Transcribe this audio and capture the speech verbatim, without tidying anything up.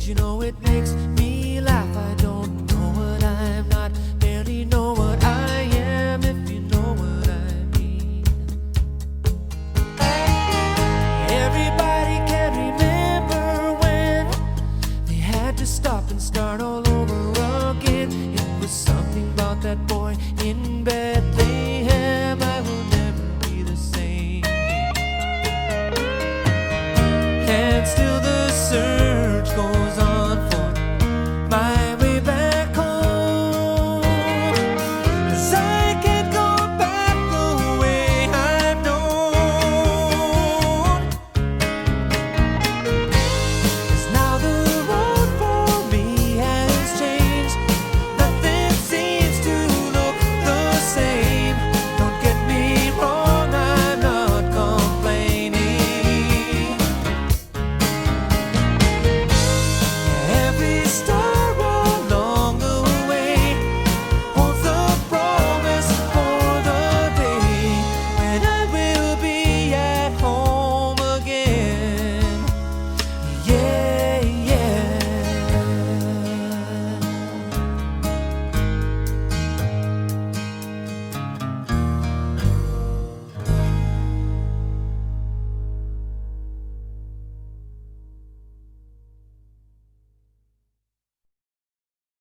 you know it makes me laugh. I don't know what I'm not, barely know what I am, if you know what I mean. Everybody can remember when they had to stop and start all over again. It was something about that boy in Bethlehem.